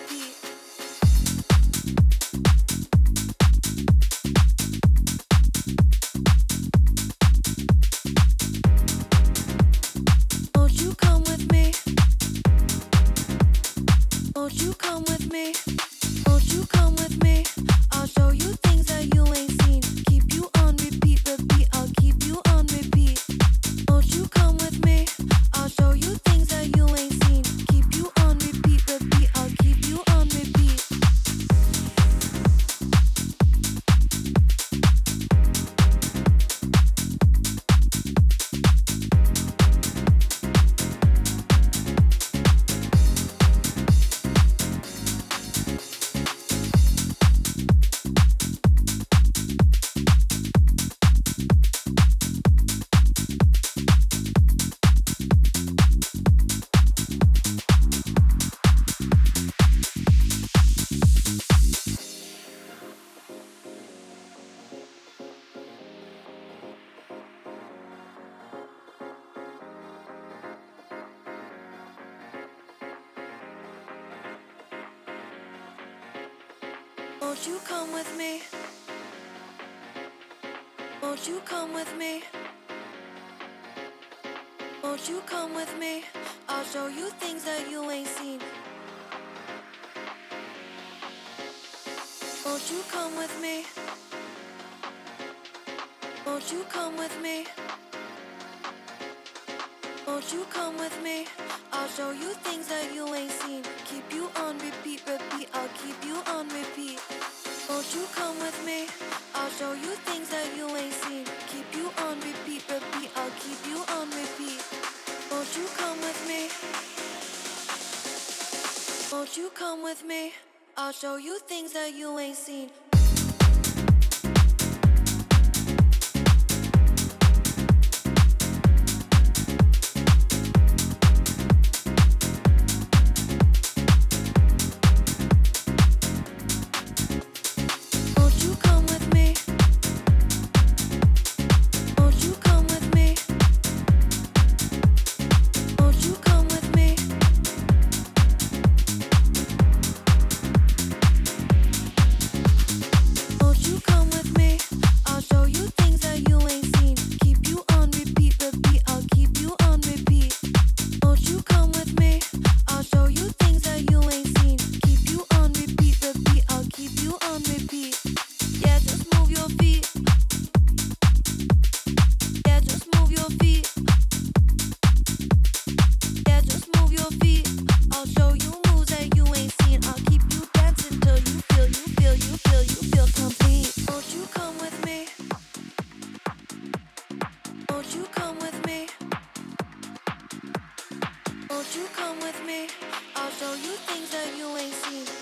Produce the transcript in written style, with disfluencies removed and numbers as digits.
Won't you come with me? Won't you come with me? Won't you come with me? I'll show you things that you ain't seen. Won't you come with me? Won't you come with me? Won't you come with me? I'll show you things that you ain't seen. Keep you on repeat, repeat. I'll keep you on repeat. Won't you come with me? I'll show you things that you ain't seen. Keep you on repeat, repeat. I'll keep you on repeat. Won't you come with me? Won't you come with me? I'll show you things that you ain't seen. Won't you come with me? I'll show you things that you ain't seen.